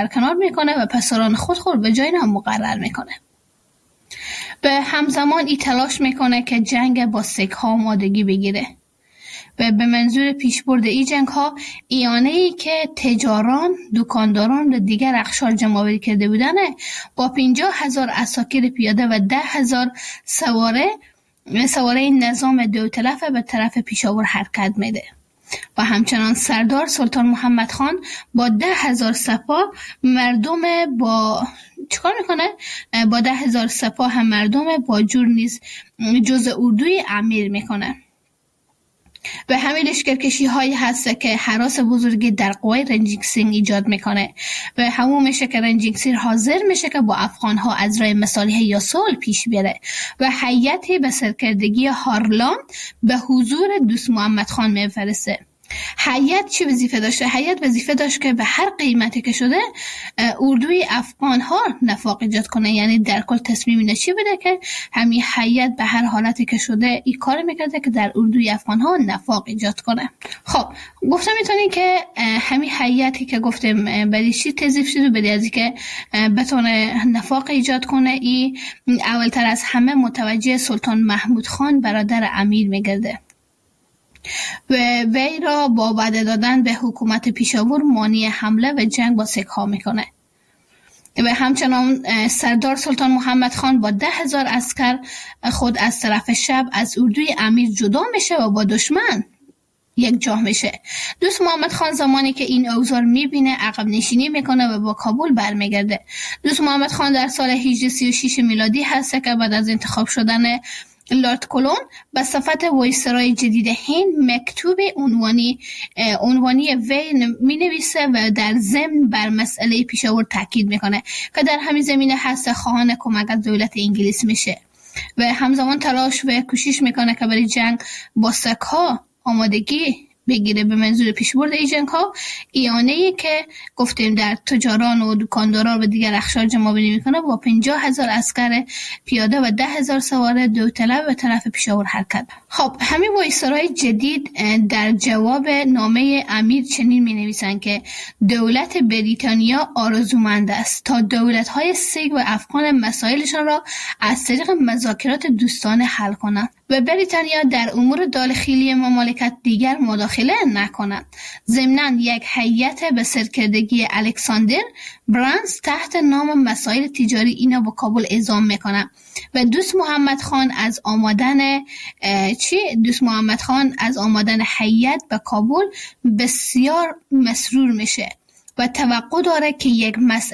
برکنار میکنه و پسران خود به جای نام مقرر میکنه. به همزمان ای تلاش میکنه که جنگ با سیک ها آمادگی بگیره و به منظور پیشبرد این جنگ ها ایانه‌ای که تجاران، دکانداران و دیگر اقشار جمع‌آوری کرده بودند با 50,000 عساکر پیاده و 10,000 سواره نظام دوطلف به طرف پیشاور حرکت میده و همچنان سردار سلطان محمد خان با 10,000 سپاه چیکار میکنه؟ با 10,000 سپاه مردم با جور نیز جز اردوی امیر میکنه. و همین لشکرکشی هایی هست که هراس بزرگی در قوای رنجینگ سینگ ایجاد میکنه و همون میشه که رنجینگ سینگ حاضر میشه که با افغان ها از راه مصالحه یا صلح پیش بره و هیئتی به سرکردگی هارلان به حضور دوست محمد خان میفرسته. هیئت چی وظیفه داشته؟ هیئت وظیفه داشت که به هر قیمتی که شده اردوی افغان ها نفاق ایجاد کنه. یعنی در کل تصمیم اینا چی بوده که همین هیئت به هر حالتی که شده این کار میکرده که در اردوی افغان ها نفاق ایجاد کنه. خب گفتم میتونین که همین هیئتی که گفتم برای چی تضیف شده، برای از اینکه بتونه نفاق ایجاد کنه، این اولتر از همه متوجه سلطان محمود خان برادر امیر میگرده و وی را با وعده دادن به حکومت پیشاور مانع حمله و جنگ با سیک ها میکنه و همچنان سردار سلطان محمد خان با 10,000 عسکر خود از طرف شب از اردوی امیر جدا میشه و با دشمن یک جا میشه. دوست محمد خان زمانی که این اوضاع میبینه عقب نشینی میکنه و با کابل برمیگرده. دوست محمد خان در سال 1836 میلادی هست که بعد از انتخاب شدن لارد کلون به صفت وایسرای جدید هند مکتوب عنوانی وی می نویسه و در ضمن بر مسئله پیشاور تاکید میکنه که در همین زمینه هست خواهان کمک از دولت انگلیس میشه و همزمان تلاش و کوشش میکنه که برای جنگ با سیک ها آمادگی بگیره. به منظور پیشبرد این جنگ ها ایانه‌ای که گفتیم در تجاران و دکانداران و دیگر اقشار جمع‌آوری میکنه با 50,000 عسکر پیاده و 10,000 سوار دوطلب به طرف پیشاور حرکت. خب همین وایسرای جدید در جواب نامه امیر چنین می نویسند که دولت بریتانیا آرزومند است تا دولت‌های سیک و افغان مسائلشان را از طریق مذاکرات دوستانه حل کنند و بریتانیا در امور داخلی مملکت دیگر مداخله نکنند. ضمناً یک هیئت به سرکردگی الکساندر برانز تحت نام مسائل تجاری اینا با کابل اعزام میکنه و دوست محمد خان از آمدن هیئت به کابل بسیار مسرور میشه و توقع داره که یک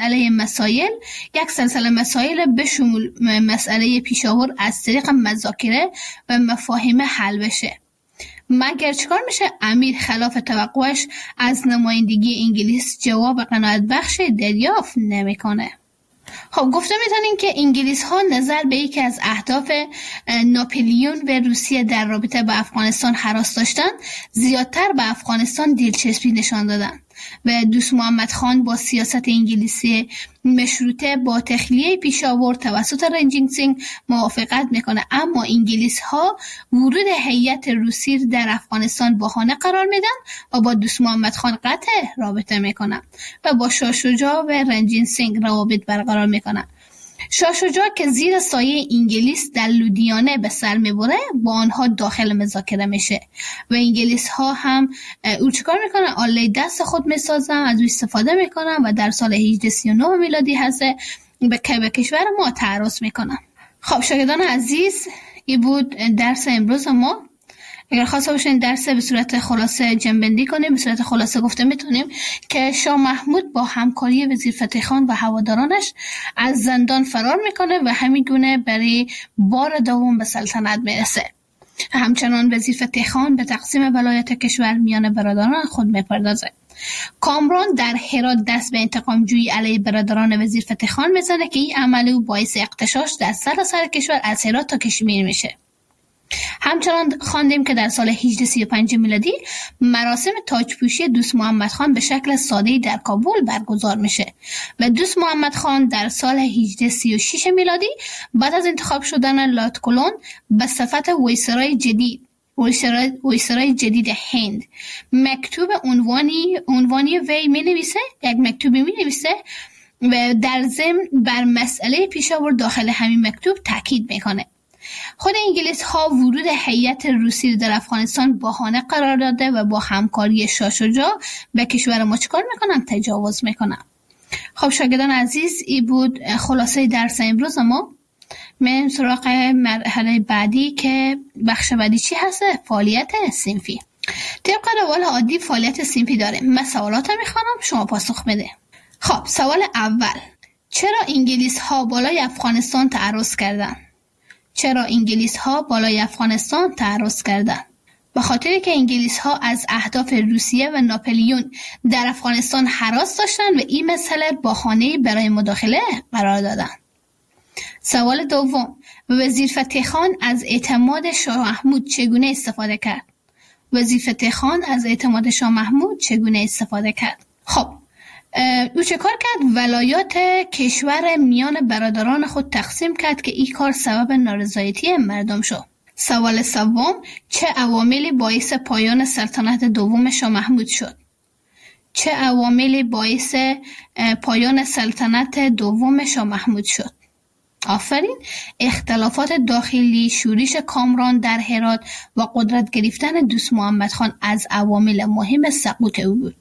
سلسله مسائل به شمول مسئله پیشاور از طریق مذاکره و مفاهمه حل بشه. مگر چیکار میشه؟ امیر خلاف توقعش از نمایندگی انگلیس جواب قناعت بخش دریافت نمیکنه. خب گفته میتونیم که انگلیس ها نظر به یکی از اهداف ناپلیون و روسیه در رابطه با افغانستان هراس داشتن زیادتر به افغانستان دلچسبی نشان دادن و دوست محمد خان با سیاست انگلیسی مشروطه با تخلیه پیشاور توسط رنجینگ سینگ موافقت میکنه، اما انگلیس ها ورود هیئت روسی در افغانستان بهانه قرار میدن و با دوست محمد خان قطع رابطه میکنن و با شاه شجاع و رنجینگ سینگ روابط برقرار میکنن. شاه شجاع که زیر سایه انگلیس در لودیانه به سر میبره با آنها داخل مذاکره میشه و انگلیس ها هم او چیکار میکنن؟ آله دست خود میسازن، از او استفاده میکنن و در سال 1839 میلادی هست به کشور ما تعرض میکنن. خب شاگردان عزیز، این بود درس امروز ما. اگر خواسته باشین درس به صورت خلاصه جنبندی کنیم، به صورت خلاصه گفته میتونیم که شاه محمود با همکاری وزیر فتح خان و هوادارانش از زندان فرار میکنه و همین گونه برای بار دوم به سلطنت میرسه. همچنان وزیر فتح خان به تقسیم ولایت کشور میان برادران خود میپردازه. کامران در هرات دست به انتقام جویی علیه برادران وزیر فتح خان میزنه که این عمل او باعث اغتشاش در سراسر کشور از هرات تا کشمیر میشه. همچنان خواندیم که در سال 1835 میلادی مراسم تاجپوشی دوست محمد خان به شکل ساده‌ای در کابل برگزار میشه و دوست محمد خان در سال 1836 میلادی بعد از انتخاب شدن لارد کلون به صفت وایسرای جدید ویسرای جدید هند مکتوب عنوانی وی می نویسه، یک مکتوبی می نویسه و در ضمن بر مسئله پیشاور داخل همین مکتوب تاکید میکنه. خود انگلیس ها ورود هیئت روسی در افغانستان بهانه قرار داده و با همکاری شاه شجاع به کشور ما چیکار میکنن؟ تجاوز میکنن. خب شاگردان عزیز، این بود خلاصه درس امروز ما. من سراغ مرحله بعدی که بخش بعدی چی هست؟ فعالیت صنفی. طبق روال عادی فعالیت صنفی داره. من سوالات میخوانم، شما پاسخ بده. خب سوال اول، چرا انگلیس ها بالای افغانستان تعرض کردند؟ چرا انگلیس ها بالای افغانستان تعرض کردند؟ به خاطر که انگلیس ها از اهداف روسیه و ناپلیون در افغانستان هراس داشتند و این مسئله بهانه‌ای برای مداخله قرار دادند. سوال دوم، وزیر فتح خان از اعتماد شاه محمود چگونه استفاده کرد؟ وزیر فتح خان از اعتماد شاه محمود چگونه استفاده کرد؟ خب او چه کار کرد؟ ولایات کشور میان برادران خود تقسیم کرد که این کار سبب نارضایتی مردم شد. سوال سوم، چه عواملی باعث پایان سلطنت دوم شاه محمود شد؟ چه عواملی باعث پایان سلطنت دوم شاه محمود شد؟ آفرین. اختلافات داخلی، شورش کامران در هرات و قدرت گرفتن دوست محمد خان از عوامل مهم سقوط او بود.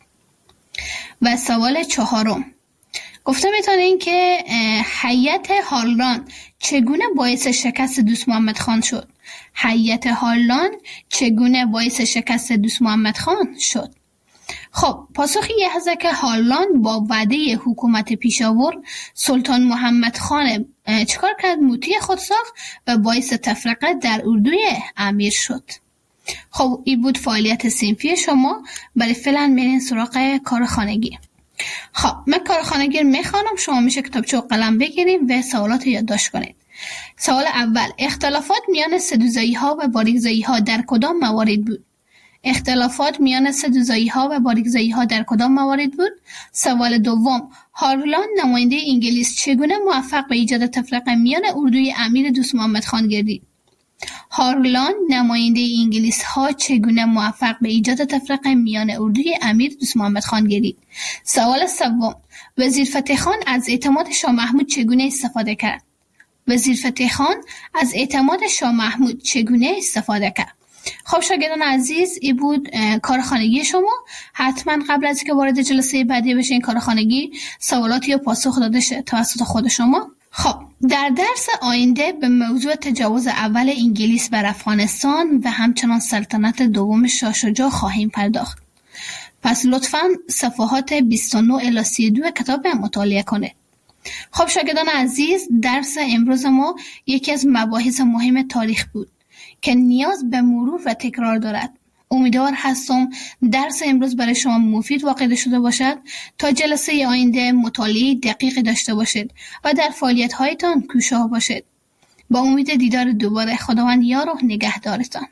و سوال چهارم، گفته میتونین که هیئت هارلان چگونه باعث شکست دوست محمد خان شد؟ هیئت هارلان چگونه باعث شکست دوست محمد خان شد؟ خب پاسخی یه هست که هارلان با وعده حکومت پیشاور سلطان محمد خان چیکار کرد؟ موطی خود ساخت و باعث تفرقه در اردوی امیر شد. خب این بود فعالیت صنفی شما. برای فعلا میرین سراغ کار خانگی. خب من کار خانگی رو میخوانم، شما میشه کتابچه و قلم بگیرید و سوالات رو یادداشت کنید. سوال اول، اختلافات میان سدوزایی ها و باریکزایی ها در کدام موارد بود؟ اختلافات میان سدوزایی ها و باریکزایی ها در کدام موارد بود؟ سوال دوم، هارلان نماینده انگلیس چگونه موفق به ایجاد تفرقه میان اردوی امیر دوست محمد خان گردید؟ هارلان نماینده انگلیس ها چگونه موفق به ایجاد تفرقه میان اردوی امیر دوست محمد خان گردید؟ سوال سوم، وزیر فتح خان از اعتماد شاه محمود چگونه استفاده کرد؟ وزیر فتح خان از اعتماد شاه محمود چگونه استفاده کرد؟ خب شاگردان عزیز، این بود کار خانگی شما. حتما قبل از اینکه وارد جلسه بعدی بشین کار خانگی سوالاتی رو پاسخ داده شه توسط خود شما. خب در درس آینده به موضوع تجاوز اول انگلیس بر افغانستان و همچنان سلطنت دوم شاه شجاع خواهیم پرداخت. پس لطفاً صفحات 29 الی 32 کتاب مطالعه کنید. خب شاگردان عزیز، درس امروز ما یکی از مباحث مهم تاریخ بود که نیاز به مرور و تکرار دارد. امیدوار هستم درس امروز برای شما مفید واقع شده باشد تا جلسه آینده مطالعه دقیق داشته باشید و در فعالیت هایتان کوشاه باشید. با امید دیدار دوباره، خداوند یار و نگهدارتان.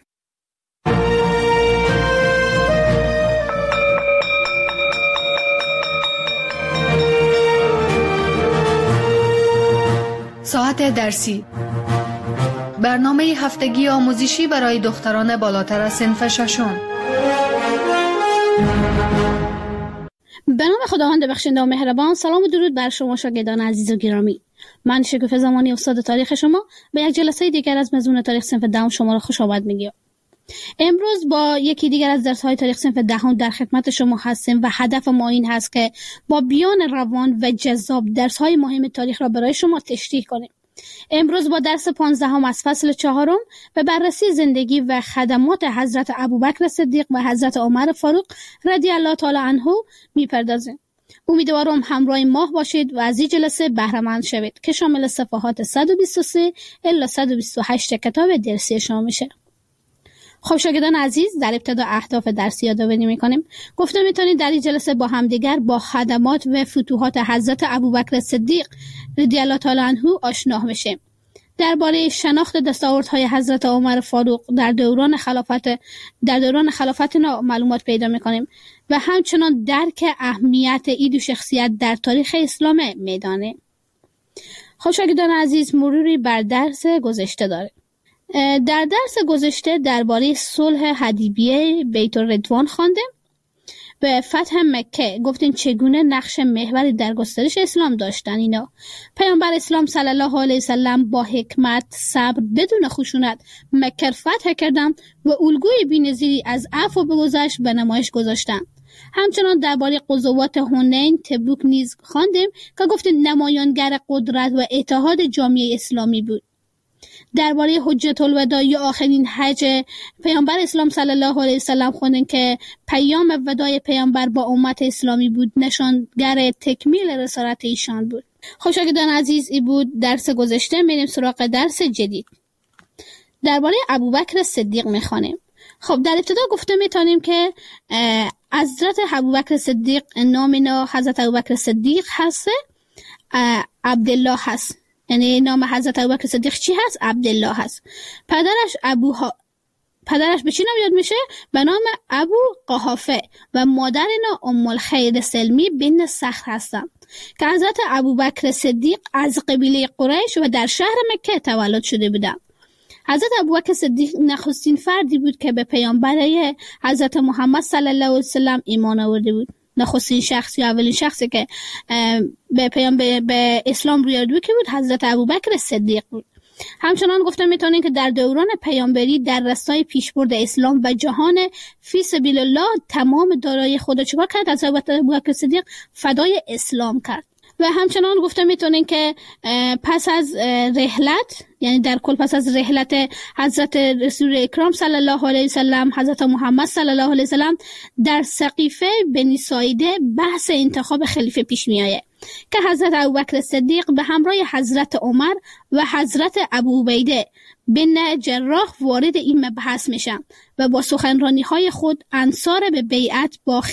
ساعت درسی، برنامه هفتگی آموزشی برای دختران بالاتر از صنف ششم. به نام خداوند بخشنده و مهربان. سلام و درود بر شما شاگردان عزیز و گرامی. من شکوفه زمانی استاد تاریخ شما به یک جلسه دیگر از مضمون تاریخ صنف دهم شما را خوش آمد میگم. امروز با یکی دیگر از درس‌های تاریخ صنف دهم در خدمت شما هستیم و هدف ما این هست که با بیان روان و جذاب درس‌های مهم تاریخ را برای شما تشریح کنیم. امروز با درس 15 از فصل 4 به بررسی زندگی و خدمات حضرت ابوبکر صدیق و حضرت عمر فاروق رضی الله تعالی عنه میپردازیم. امیدوارم همراه ما باشید و از این جلسه بهره مند شوید که شامل صفحات 123 الی 128 کتاب درسی شما میشه. خب شاگردان عزیز، در ابتدا اهداف درسی یادآوری می‌کنیم. گفته می‌تونید در این جلسه با همدیگر با خدمات و فتوحات حضرت ابوبکر صدیق رضی الله تعالی عنه آشنا بشیم. درباره شناخت دستاوردهای حضرت عمر فاروق در دوران خلافت معلومات پیدا می‌کنیم و همچنان درک اهمیت این دو شخصیت در تاریخ اسلام میدانیم. خب شاگردان عزیز، مروری بر درس گذشته داره. در درس گذشته درباره صلح حدیبیه بیت الرضوان خواندیم. به فتح مکه گفتیم چگونه نقش محوری در گسترش اسلام داشتن اینا. پیامبر اسلام صلی الله علیه وسلم با حکمت، صبر، بدون خشونت مکه فتح کردند و الگوی بی‌نظیری از عفو و بگذشت به نمایش گذاشتند. همچنان درباره غزوات حنین، تبوک نیز خواندیم که گفتیم نمایانگر قدرت و اتحاد جامعه اسلامی بود. درباره حجت الوداع یا آخرین حج پیامبر اسلام صلی الله علیه وسلم خوندیم که پیام وداع پیامبر با امت اسلامی بود، نشانگر تکمیل رسالت ایشان بود. خب شاگردان عزیز، این بود درس گذشته. میریم سراغ درس جدید. درباره ابوبکر صدیق میخوانیم. خب در ابتدا گفته میتونیم که حضرت ابوبکر صدیق نام حضرت ابوبکر صدیق هست، عبدالله هست. یعنی نام حضرت ابوبکر صدیق چی هست؟ عبدالله هست. پدرش به چی نام یاد میشه؟ به نام ابو قحافه و مادر ام الخیر سلمی بنت صخر هستن که حضرت ابوبکر صدیق از قبیله قریش و در شهر مکه تولد شده بودن. حضرت ابوبکر صدیق نخستین فردی بود که به پیامبر حضرت محمد صلی الله علیه وسلم ایمان آورده بود. نخستین شخص یا اولین شخصی که به اسلام روی آورد که بود حضرت ابوبکر صدیق بود. همچنان گفتم میتونین که در دوران پیامبری در راستای پیشبرد اسلام و جهان فی سبیل الله تمام دارایی خود چیکار کرد؟ حضرت ابوبکر صدیق فدای اسلام کرد. و همچنان گفتم میتونین که پس از رحلت، یعنی در کل پس از رحلت حضرت رسول اکرام صلی الله علیه وسلم، حضرت محمد صلی الله علیه وسلم، در سقیفه بنی ساعده بحث انتخاب خلیفه پیش میآید که حضرت ابوبکر صدیق به همراه حضرت عمر و حضرت ابو عبیده بن جراح وارد این مبحث میشن و با سخنرانی‌های خود انصار به بیعت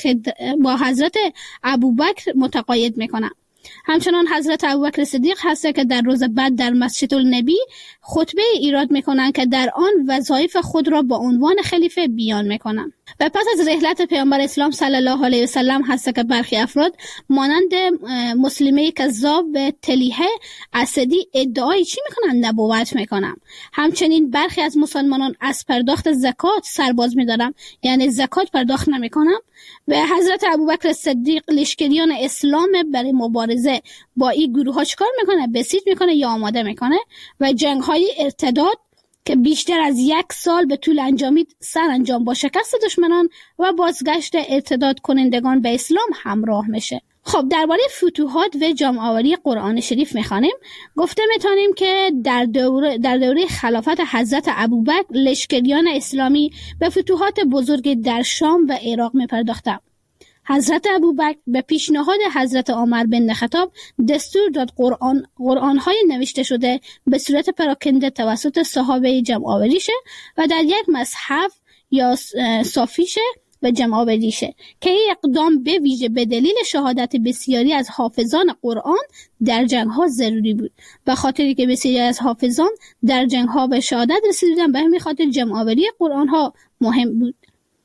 با حضرت ابوبکر متقاعد میکنن. همچنان حضرت ابوبکر صدیق هست که در روز بعد در مسجد النبی خطبه ایراد میکنن که در آن وظایف خود را با عنوان خلیفه بیان میکنن. و پس از رحلت پیامبر اسلام صلی الله علیه وسلم هست که برخی افراد مانند مسلمه کذاب و طلیحه اسدی ادعای چی میکنن؟ نبوت میکنن. همچنین برخی از مسلمانان از پرداخت زکات سرباز میدارن، یعنی زکات پرداخت نمیکنن. و حضرت ابوبکر صدیق لشکریان اسلام برای مبارزه با این گروه ها چیکار میکنه؟ بسیج میکنه یا آماده میکنه و جنگ های ارتداد که بیشتر از 1 سال به طول انجامید سرانجام با شکست دشمنان و بازگشت ارتداد کنندگان به اسلام همراه میشه. خب درباره فتوحات و جمع آوری قرآن شریف میخوانیم. گفته میتونیم که در دوره خلافت حضرت ابوبکر لشکریان اسلامی به فتوحات بزرگ در شام و عراق میپرداختند. حضرت ابوبکر به پیشنهاد حضرت عمر بن خطاب دستور داد قرآن‌های نوشته شده به صورت پراکنده توسط صحابه جمع آوری شه و در یک مصحف یا صافی شه و جمع آوری شه که این اقدام به ویژه به دلیل شهادت بسیاری از حافظان قرآن در جنگ‌ها ضروری بود. به خاطری که بسیاری از حافظان در جنگ‌ها به شهادت رسیدن، به همین خاطر جمع آوری قرآن‌ها مهم بود.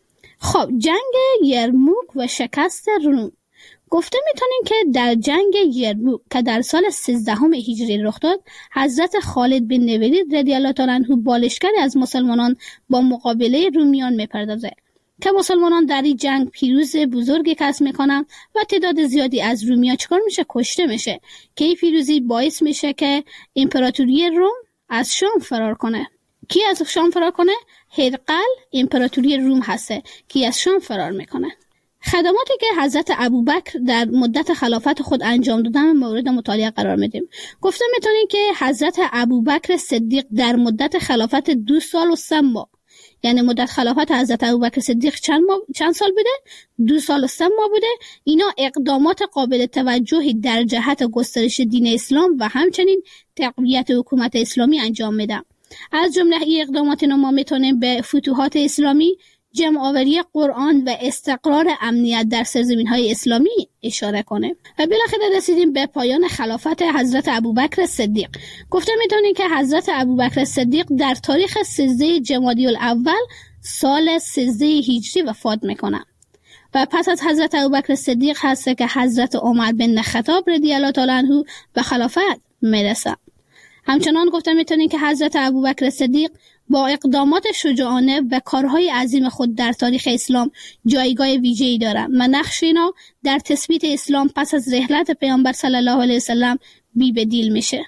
خب جنگ یرموک و شکست روم. گفته میتونیم که در جنگ یرموک که در سال 13 هجری رخ داد، حضرت خالد بن ولید رضی الله تعالی عنه با لشکری از مسلمانان با مقابله رومیان میپردازه که مسلمانان در این جنگ پیروز بزرگی کسب میکنن و تعداد زیادی از رومیان چیکار میشه؟ کشته میشه که این پیروزی باعث میشه که امپراتوری روم از شام فرار کنه. کی از شام فرار کنه؟ هرقل امپراتوری روم هسته که از شام فرار میکنه. خدماتی که حضرت ابوبکر در مدت خلافت خود انجام دادن مورد مطالعه قرار میدیم. گفته میتونیم که حضرت ابوبکر صدیق در مدت خلافت 2 سال و 3 ماه، یعنی مدت خلافت حضرت ابوبکر صدیق چند سال بوده؟ 2 سال و 3 ماه بوده. اینا اقدامات قابل توجهی در جهت گسترش دین اسلام و همچنین تقویت حکومت اسلامی انجام میدن. از جمله این اقدامات ما میتونیم به فتوحات اسلامی، جمع آوری قرآن و استقرار امنیت در سرزمین‌های اسلامی اشاره کنه. و بالاخره رسیدیم به پایان خلافت حضرت ابوبکر صدیق. گفته میتونیم که حضرت ابوبکر صدیق در تاریخ 13 جمادی الاول سال 13 هجری وفات میکنه و پس از حضرت ابوبکر صدیق هست که حضرت عمر بن خطاب رضی الله تعالی عنه به خلافت میرسه. همچنان گفته میتونیم که حضرت ابوبکر صدیق با اقدامات شجاعانه و کارهای عظیم خود در تاریخ اسلام جایگاه ویژه‌ای دارند و نقش اینا در تثبیت اسلام پس از رحلت پیامبر صلی الله علیه وسلم بی بدیل میشه.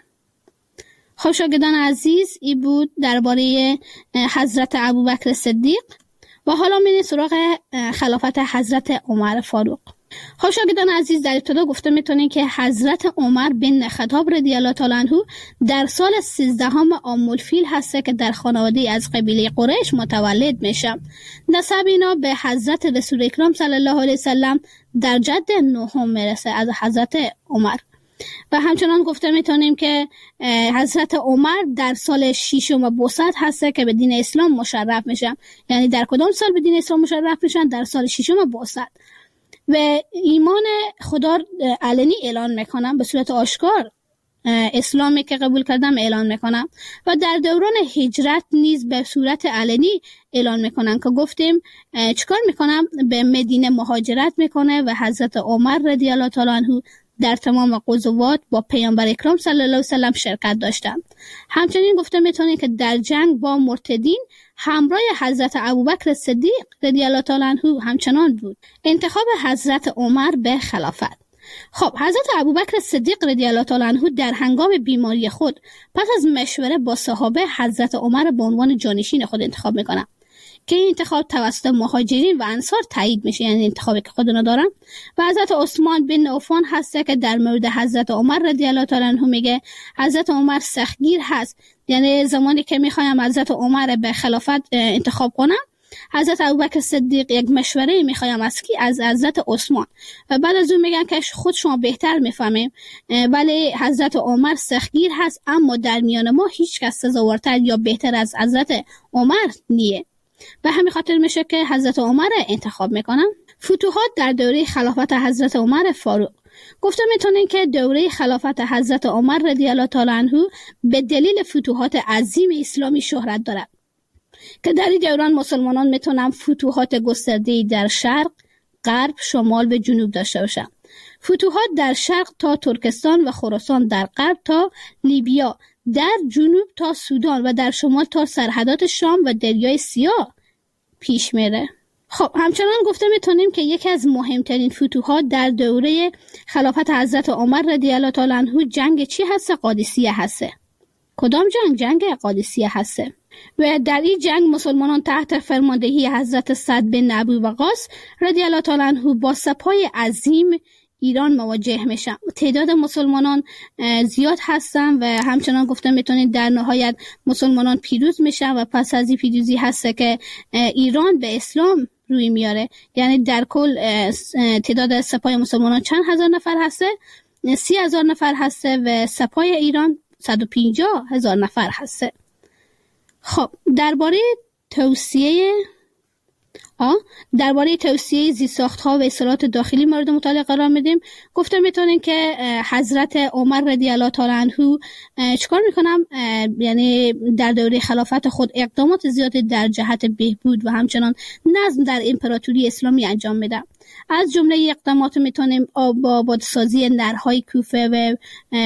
خب شاگردان عزیز، این بود درباره حضرت ابوبکر صدیق و حالا میریم سراغ خلافت حضرت عمر فاروق. خب شاگردان عزیز، در ابتدا گفته میتونیم که حضرت عمر بن خطاب رضی الله تعالی عنه در سال 13 عام الفیل هسته که در خانواده از قبیله قریش متولد میشه. نسب اینا به حضرت رسول اکرم صلی الله علیه وسلم در جد نهم میرسه از حضرت عمر. و همچنان گفته میتونیم که حضرت عمر در سال 6 بعثت هسته که به دین اسلام مشرف میشن. یعنی در کدام سال به دین اسلام مشرف میشن؟ در سال 6 بعثت. و ایمان خدا علنی اعلان میکنم، به صورت آشکار اسلامی که قبول کردم اعلان میکنم و در دوران هجرت نیز به صورت علنی اعلان میکنن که گفتیم چیکار میکنم؟ به مدینه مهاجرت میکنه و حضرت عمر رضی الله تعالی عنه در تمام غزوات با پیامبر اکرم صلی الله علیه وسلم شرکت داشتند. همچنین گفته میتونه که در جنگ با مرتدین همراه حضرت ابوبکر صدیق رضی الله تعالی عنه همچنان بود. انتخاب حضرت عمر به خلافت. خب حضرت ابوبکر صدیق رضی الله تعالی عنه در هنگام بیماری خود پس از مشوره با صحابه حضرت عمر به عنوان جانشین خود انتخاب میکنه که این انتخاب توسط مهاجرین و انصار تایید میشه، یعنی انتخابی که خودنا دارن. و حضرت عثمان بن عفان هسته که در مورد حضرت عمر رضی الله تعالی عنه میگه حضرت عمر سختگیر هست، یعنی زمانی که میخوایم حضرت عمر به خلافت انتخاب کنم، حضرت ابوبکر صدیق یک مشوره میخوایم از حضرت عثمان و بعد از اون میگن که خود شما بهتر میفهمیم، ولی حضرت عمر سختگیر هست، اما در میان ما هیچ کس سزاوارتر یا بهتر از حضرت عمر نیه. به همین خاطر میشه که حضرت عمر انتخاب میکنم. فتوحات در دوره خلافت حضرت عمر فاروق. گفته میتونین که دوره خلافت حضرت عمر رضی الله تعالی عنه به دلیل فتوحات عظیم اسلامی شهرت دارد که در این دوران مسلمانان میتونن فتوحات گسترده‌ای در شرق، غرب، شمال و جنوب داشته باشند. فتوحات در شرق تا ترکستان و خراسان، در غرب تا لیبیا، در جنوب تا سودان و در شمال تا سرحدات شام و دریای سیاه پیش میره. خب همچنان گفته میتونیم که یکی از مهمترین فتوحات در دوره خلافت حضرت عمر رضی الله تعالی عنه جنگ چی هست؟ قادسیه هست. کدام جنگ؟ جنگ قادسیه هست. و در این جنگ مسلمانان تحت فرماندهی حضرت سعد بن ابی وقاص رضی الله تعالی عنه با سپاه عظیم ایران مواجه میشن. تعداد مسلمانان زیاد هستن و همچنان گفته میتونید در نهایت مسلمانان پیروز میشن و پس از این پیروزی هسته که ایران به اسلام روی میاره. یعنی در کل تعداد سپاه مسلمانان چند هزار نفر هسته؟ 30,000 نفر هسته و سپاه ایران 150,000 نفر هسته. خب درباره توسعه زیرساخت‌ها و اصلاحات داخلی مورد مطالعه قرار میدیم. گفته میتونین که حضرت عمر رضی الله تعالی عنه چیکار میکنم؟ یعنی در دوره خلافت خود اقدامات زیادی در جهت بهبود و همچنان نظم در امپراتوری اسلامی انجام میده. از جمله اقدامات میتونیم آبادسازی نرهای کوفه و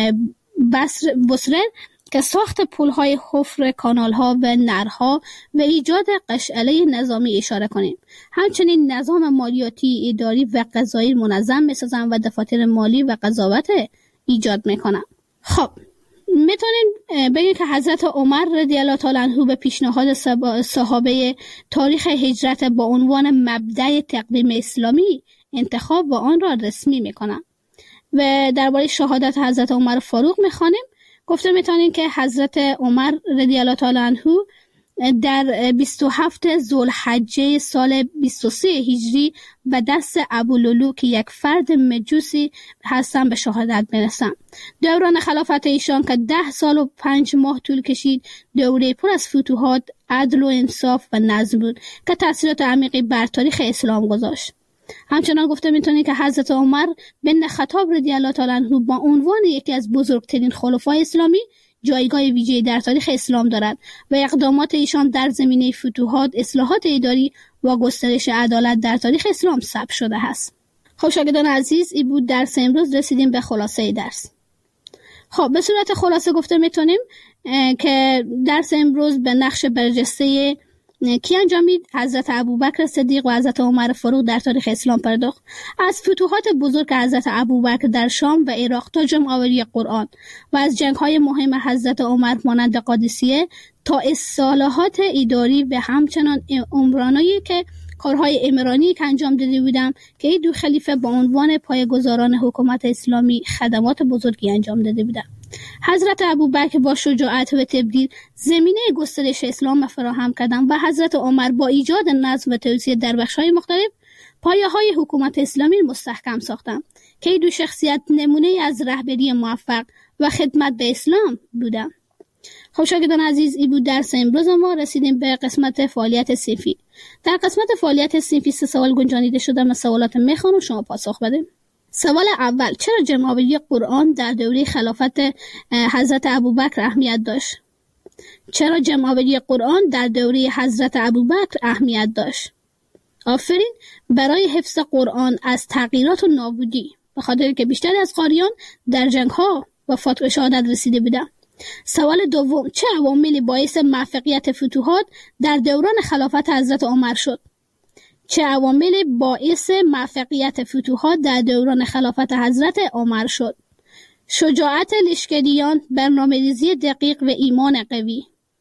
بصره که ساخت پل‌های حفر کانال‌ها و نرها و ایجاد قشعله نظامی اشاره کنیم. همچنین نظام مالیاتی، اداری و قضایی منظم می‌سازن و دفاتر مالی و قضاوت ایجاد می‌کنن. خب میتونیم بگیم که حضرت عمر رضی الله تعالی عنه به پیشنهاد صحابه تاریخ هجرت با عنوان مبدأ تقدیم اسلامی انتخاب و آن را رسمی می‌کنن. و درباره شهادت حضرت عمر فاروق می‌خوانیم. گفته میتونیم که حضرت عمر رضی الله تعالی عنه در 27 ذوالحجه سال 23 هجری به دست ابولولو که یک فرد مجوسی هستن به شهادت برسن. دوران خلافت ایشان که 10 سال و 5 ماه طول کشید، دوره پر از فتوحات، عدل و انصاف و نظم بود که تأثیرات عمیقی بر تاریخ اسلام گذاشت. همچنان گفته میتونید که حضرت عمر بن خطاب رضی الله تعالی عنه با عنوان یکی از بزرگترین خلفای اسلامی جایگاه ویژه‌ای در تاریخ اسلام دارد و اقدامات ایشان در زمینه فتوحات، اصلاحات اداری و گسترش عدالت در تاریخ اسلام ثبت شده است. خب شاگردان عزیز، این بود درس امروز. رسیدیم به خلاصه درس. خب به صورت خلاصه گفته میتونیم که درس امروز به نقش برجسته کی انجامید؟ حضرت ابوبکر صدیق و حضرت عمر فاروق در تاریخ اسلام پرداخت. از فتوحات بزرگ حضرت ابوبکر در شام و عراق تا جمع‌آوری قرآن و از جنگ‌های مهم حضرت عمر مانند قادسیه تا اصلاحات اداری و همچنان عمرانایی که کارهای عمرانی که انجام داده بودم که این دو خلیفه با عنوان پایه‌گذاران حکومت اسلامی خدمات بزرگی انجام داده بودند. حضرت ابوبکر با شجاعت و تبدیل زمینه گسترش اسلام فراهم کردند و حضرت عمر با ایجاد نظم و توسعه در بخش‌های مختلف پایه‌های حکومت اسلامی مستحکم ساختند که این دو شخصیت نمونه از رهبری موفق و خدمت به اسلام بودند. خب شاگردان عزیز، این بود درس امروز ما. رسیدیم به قسمت فعالیت صنفی. در قسمت فعالیت صنفی 3 سوال گنجانیده شده. من سوالات میخوانم شما پاسخ بدید. سوال اول: چرا جمع‌آوری قرآن در دوره خلافت حضرت ابوبکر اهمیت داشت؟ چرا جمع‌آوری قرآن در دوره حضرت ابوبکر اهمیت داشت؟ آفرین. برای حفظ قرآن از تغییرات و نابودی، به خاطر که بیشتری از قاریان در جنگ‌ها وفات و شهادت رسیده بودند. سوال دوم: چه عواملی باعث موفقیت فتوحات در دوران خلافت حضرت عمر شد؟ چه عواملی باعث موفقیت فتوحات در دوران خلافت حضرت عمر شد؟ شجاعت لشکریان، برنامه‌ریزی دقیق و ایمان قوی.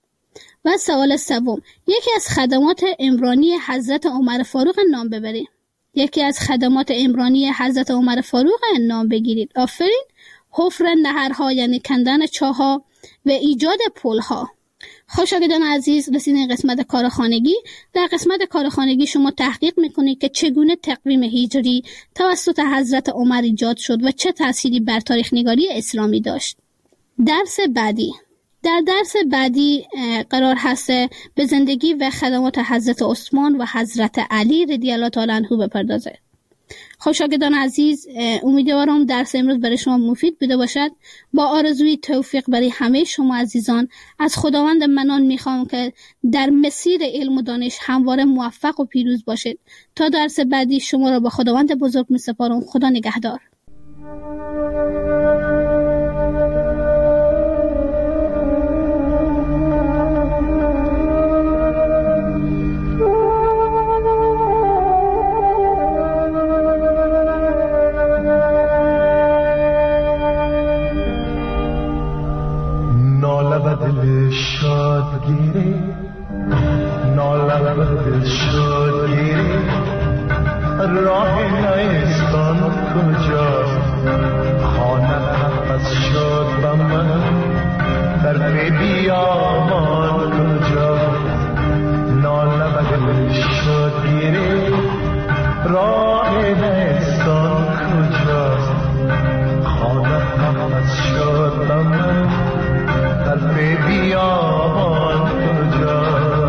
و سوال سوم: یکی از خدمات عمرانی حضرت عمر فاروق نام ببرید. یکی از خدمات عمرانی حضرت عمر فاروق نام بگیرید. آفرین. حفر نهرها یعنی کندن چاه‌ها و ایجاد پل‌ها. شاگردان عزیز، رسیدین قسمت کارخانگی. در قسمت کارخانگی شما تحقیق میکنید که چگونه تقویم هجری توسط حضرت عمر ایجاد شد و چه تأثیری بر تاریخ نگاری اسلامی داشت. درس بعدی. در درس بعدی قرار هست به زندگی و خدمات حضرت عثمان و حضرت علی رضی الله تعالی عنه بپردازه. شاگردان عزیز، امیدوارم درس امروز برای شما مفید بوده باشد. با آرزوی توفیق برای همه شما عزیزان، از خداوند منان میخوام که در مسیر علم و دانش همواره موفق و پیروز باشید. تا درس بعدی شما را با خداوند بزرگ میسپارم. خدا نگهدار. دل شادگیری، ناله و دل شادگیری، راه نیستان کجاست؟ خانه از شاد به من در بیابان کجاست؟ ناله و دل شادگیری، راه نیستان کجاست؟ خانه از شاد به من در بیابان کجاست؟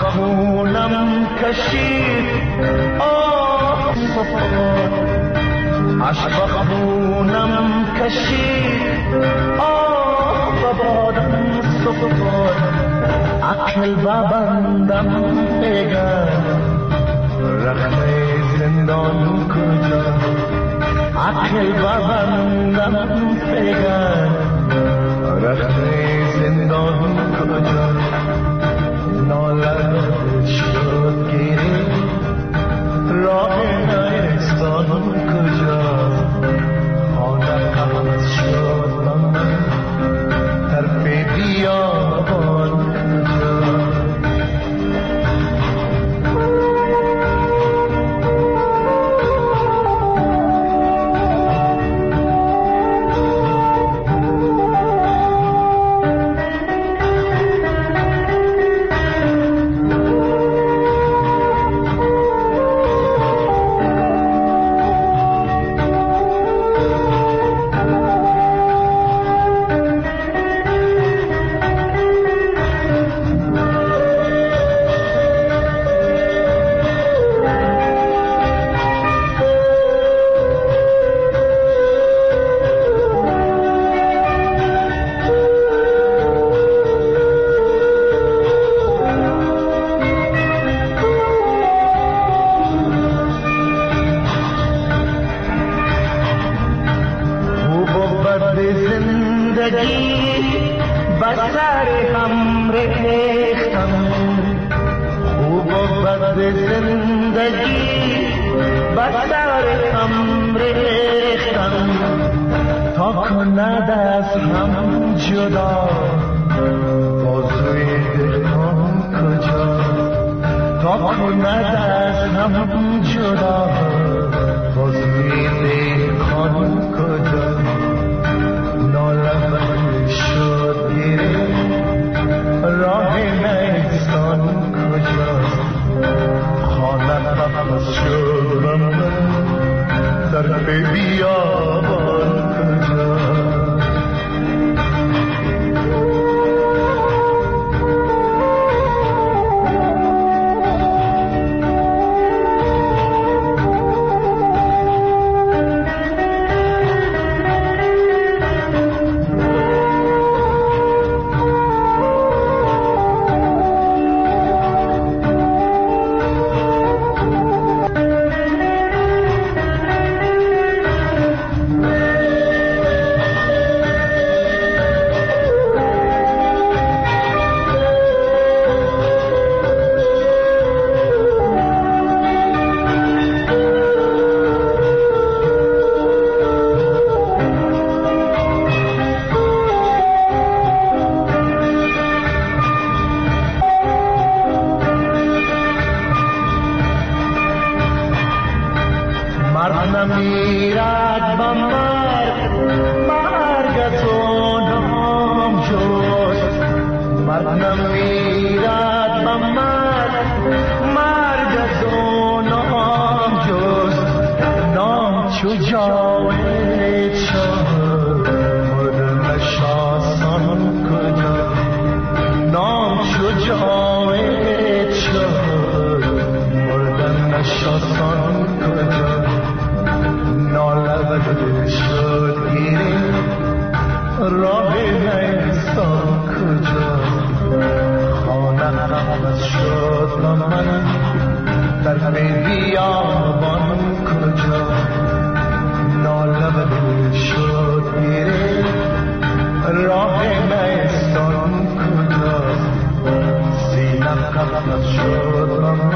خونم کشید آه صفات، عشق خونم کشید آه بادم صفات، عقل ببندم بگم رخت زندان کجا، عقل ببندم بگم رخت زندان کجا، نالت شد گیری راه نیستان کجا، خانه قفص شد من طرف بیابان کجا.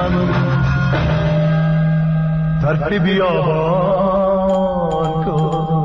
طرف بیابان کن